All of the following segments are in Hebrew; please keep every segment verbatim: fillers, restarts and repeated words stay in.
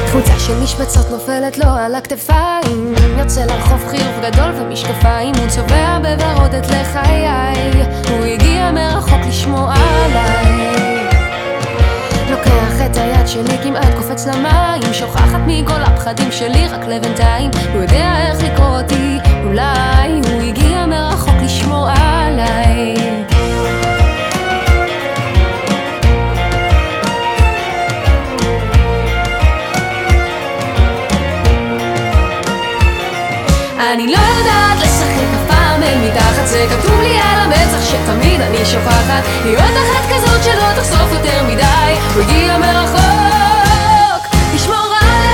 חולצה של משבצות נופלת לו על הכתפיים, יוצא לרחוב חיוך גדול ומשקפיים, הוא צובע בוורוד את לחיי, הוא הגיע מרחוק לשמוע עליי. לוקח את היד שלי כמעט קופץ למים, שוכחת מכל הפחדים שלי רק לבינתיים, הוא יודע איך לקרוא אותי, אולי הוא הגיע מרחוק לשמוע עליי. אני לא יודעת לשחק אף פעם אין מתחת, זה כתוב לי על המצח שתמיד אני שוכחת, להיות אחת כזאת שלא תחשוף יותר מדי, הוא הגיע מרחוק לשמור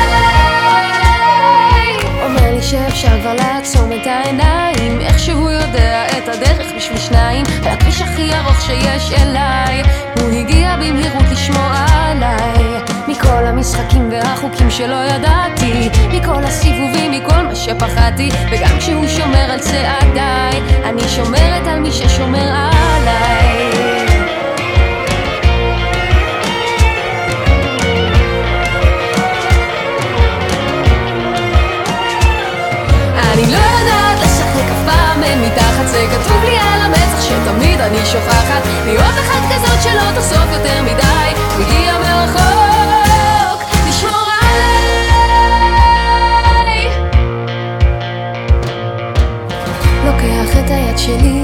עליי. אומר לי שאפשר כבר לעצום את העיניים, איך שהוא יודע את הדרך בשביל שניים, על הכביש הכי ארוך שיש אליי, הוא הגיע במהירות לשמור עליי. מכל המשחקים והחוקים שלא ידעתי, מכל הסיבובים, מכל מה שפחדתי, וגם כשהוא שומר על צעדיי, אני שומרת על מי ששומר עליי. אני לא יודעת לשחק אף פעם אין מתחת, זה כתוב לי על המצח שתמיד אני שוכחת, להיות אחת כזאת שלא תחשוף יותר מדי, הוא הגיע מרחוק לשמור עליי. לוקח את היד שלי